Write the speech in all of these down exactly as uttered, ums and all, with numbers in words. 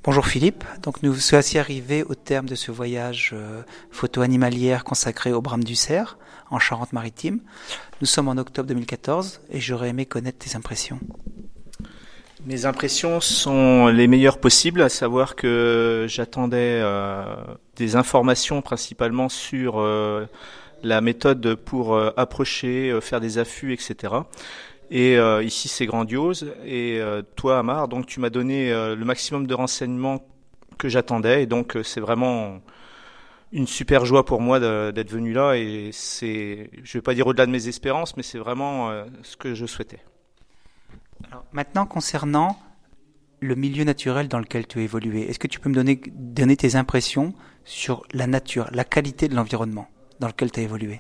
Bonjour Philippe, donc nous voici arrivés au terme de ce voyage euh, photo animalière consacré au brame du cerf en Charente-Maritime. Nous sommes en octobre deux mille quatorze et j'aurais aimé connaître tes impressions. Mes impressions sont les meilleures possibles, à savoir que j'attendais euh, des informations principalement sur euh, la méthode pour euh, approcher, euh, faire des affûts, et cetera. Et euh, ici c'est grandiose. Et euh, toi Amar, donc tu m'as donné euh, le maximum de renseignements que j'attendais. Et donc euh, c'est vraiment une super joie pour moi de, d'être venu là. Et c'est, je vais pas dire au-delà de mes espérances, mais c'est vraiment euh, ce que je souhaitais. Alors, maintenant, concernant le milieu naturel dans lequel tu as évolué, est-ce que tu peux me donner, donner tes impressions sur la nature, la qualité de l'environnement dans lequel tu as évolué?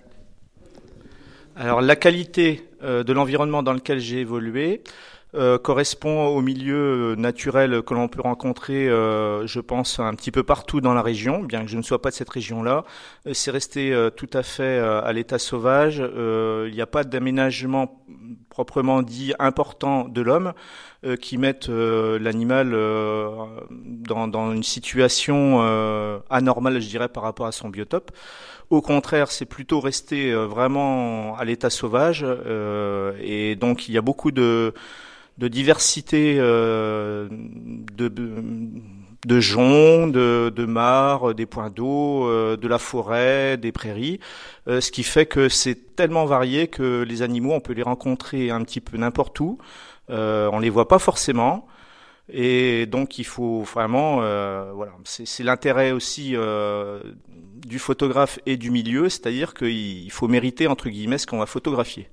Alors, la qualité euh, de l'environnement dans lequel j'ai évolué euh, correspond au milieu naturel que l'on peut rencontrer, euh, je pense, un petit peu partout dans la région, bien que je ne sois pas de cette région-là. Euh, c'est resté euh, tout à fait euh, à l'état sauvage. Euh, il n'y a pas d'aménagement proprement dit important de l'homme euh, qui mette euh, l'animal euh, dans, dans une situation euh, anormale, je dirais, par rapport à son biotope. Au contraire, c'est plutôt resté euh, vraiment à l'état sauvage euh, et donc il y a beaucoup de, de diversité euh, de, de joncs, de, de mares, des points d'eau, euh, de la forêt, des prairies, euh, ce qui fait que c'est tellement varié que les animaux, on peut les rencontrer un petit peu n'importe où, euh, on les voit pas forcément. Et donc il faut vraiment, euh, voilà, c'est, c'est l'intérêt aussi euh, du photographe et du milieu, c'est-à-dire qu'il faut mériter entre guillemets ce qu'on va photographier.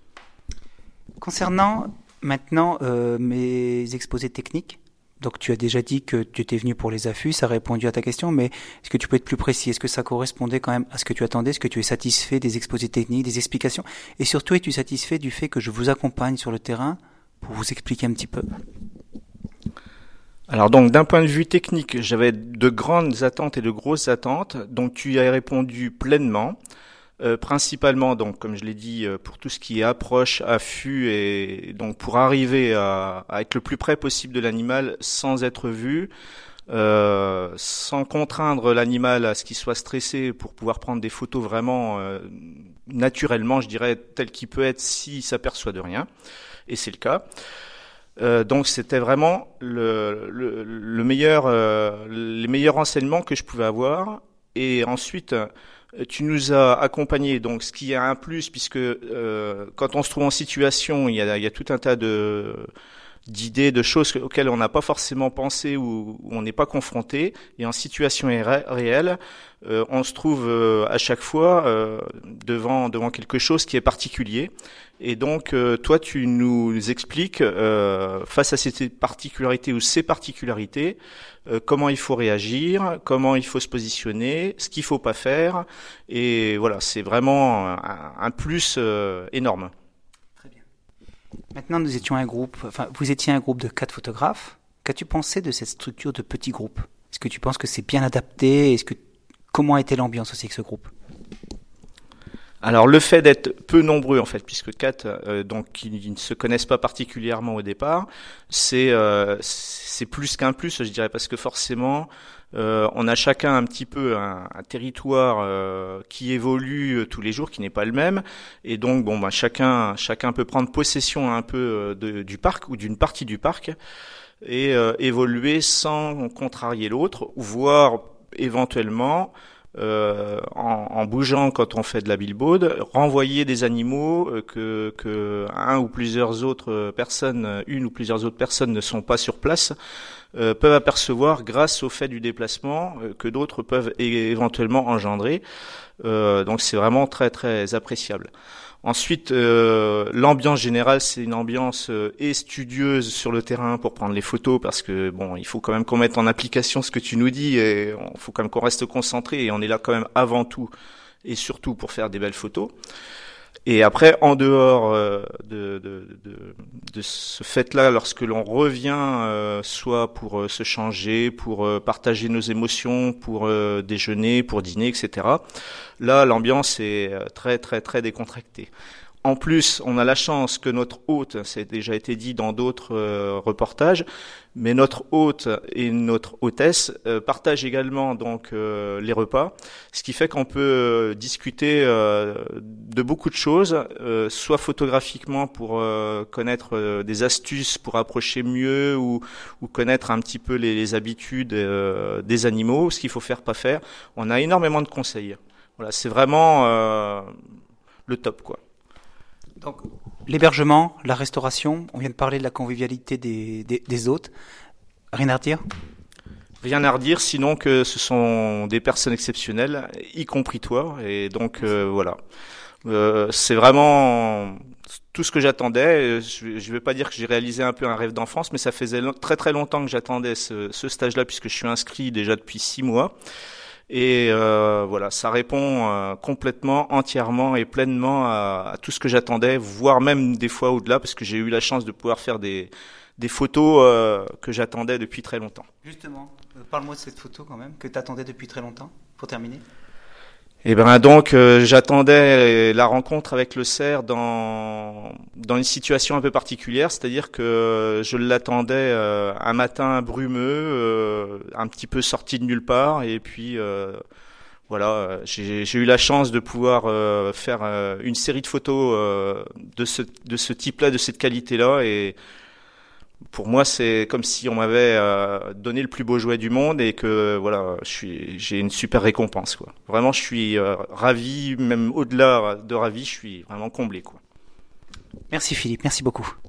Concernant maintenant euh, mes exposés techniques, donc tu as déjà dit que tu étais venu pour les affûts, ça a répondu à ta question, mais est-ce que tu peux être plus précis? Est-ce que ça correspondait quand même à ce que tu attendais? Est-ce que tu es satisfait des exposés techniques, des explications? Et surtout, es-tu satisfait du fait que je vous accompagne sur le terrain pour vous expliquer un petit peu? Alors donc d'un point de vue technique, j'avais de grandes attentes et de grosses attentes, donc tu y as répondu pleinement, euh, principalement donc comme je l'ai dit euh, pour tout ce qui est approche, affût et donc pour arriver à, à être le plus près possible de l'animal sans être vu, euh, sans contraindre l'animal à ce qu'il soit stressé pour pouvoir prendre des photos vraiment euh, naturellement, je dirais tel qu'il peut être s'il s'aperçoit de rien, et c'est le cas. Euh, donc c'était vraiment le, le, le meilleur, euh, les meilleurs renseignements que je pouvais avoir. Et ensuite, tu nous as accompagnés. Donc ce qui est un plus, puisque euh, quand on se trouve en situation, il y a, il y a tout un tas de d'idées, de choses auxquelles on n'a pas forcément pensé ou, ou on n'est pas confronté. Et en situation ré- réelle, euh, on se trouve euh, à chaque fois euh, devant devant quelque chose qui est particulier. Et donc, euh, toi, tu nous expliques, euh, face à ces particularités ou ces particularités, euh, comment il faut réagir, comment il faut se positionner, ce qu'il faut pas faire. Et voilà, c'est vraiment un, un plus euh, énorme. Très bien. Maintenant, nous étions un groupe, enfin, vous étiez un groupe de quatre photographes. Qu'as-tu pensé de cette structure de petits groupes? Est-ce que tu penses que c'est bien adapté? Est-ce que comment a été l'ambiance aussi avec ce groupe? Alors le fait d'être peu nombreux en fait, puisque quatre euh, donc qui ne se connaissent pas particulièrement au départ, c'est euh, c'est plus qu'un plus, je dirais, parce que forcément euh, on a chacun un petit peu un, un territoire euh, qui évolue tous les jours, qui n'est pas le même, et donc bon bah chacun chacun peut prendre possession un peu de, du parc ou d'une partie du parc et euh, évoluer sans contrarier l'autre, voire éventuellement Euh, en, en bougeant quand on fait de la billboard, renvoyer des animaux euh, que, que un ou plusieurs autres personnes, une ou plusieurs autres personnes ne sont pas sur place, euh, peuvent apercevoir grâce au fait du déplacement euh, que d'autres peuvent é- éventuellement engendrer. Euh, donc c'est vraiment très très appréciable. Ensuite, euh, l'ambiance générale, c'est une ambiance euh, et studieuse sur le terrain pour prendre les photos, parce que bon, il faut quand même qu'on mette en application ce que tu nous dis, et il faut quand même qu'on reste concentré, et on est là quand même avant tout et surtout pour faire des belles photos. Et après, en dehors euh, de, de, de, de ce fait-là, lorsque l'on revient, euh, soit pour euh, se changer, pour euh, partager nos émotions, pour euh, déjeuner, pour dîner, et cetera, là, l'ambiance est très, très, très décontractée. En plus, on a la chance que notre hôte, c'est déjà été dit dans d'autres euh, reportages, mais notre hôte et notre hôtesse euh, partagent également donc euh, les repas, ce qui fait qu'on peut euh, discuter euh, de beaucoup de choses, euh, soit photographiquement pour euh, connaître euh, des astuces pour approcher mieux ou, ou connaître un petit peu les, les habitudes euh, des animaux, ce qu'il faut faire, pas faire. On a énormément de conseils. Voilà, c'est vraiment euh, le top, quoi. Donc, l'hébergement, la restauration, on vient de parler de la convivialité des, des, des hôtes. Rien à redire ? Rien à redire, sinon que ce sont des personnes exceptionnelles, y compris toi. Et donc, euh, voilà. Euh, c'est vraiment tout ce que j'attendais. Je ne vais pas dire que j'ai réalisé un peu un rêve d'enfance, mais ça faisait très très longtemps que j'attendais ce, ce stage-là, puisque je suis inscrit déjà depuis six mois. Et euh, voilà, ça répond euh, complètement, entièrement et pleinement à, à tout ce que j'attendais, voire même des fois au-delà, parce que j'ai eu la chance de pouvoir faire des, des photos euh, que j'attendais depuis très longtemps. Justement, euh, parle-moi de cette photo quand même, que tu attendais depuis très longtemps, pour terminer. Et ben donc euh, j'attendais la rencontre avec le cerf dans dans une situation un peu particulière, c'est-à-dire que je l'attendais euh, un matin brumeux, euh, un petit peu sorti de nulle part, et puis euh, voilà, j'ai, j'ai eu la chance de pouvoir euh, faire euh, une série de photos euh, de ce de ce type-là, de cette qualité-là, et pour moi, c'est comme si on m'avait euh, donné le plus beau jouet du monde et que voilà, je suis, j'ai une super récompense, quoi. Vraiment, je suis euh, ravi, même au-delà de ravi, je suis vraiment comblé, quoi. Merci Philippe, merci beaucoup.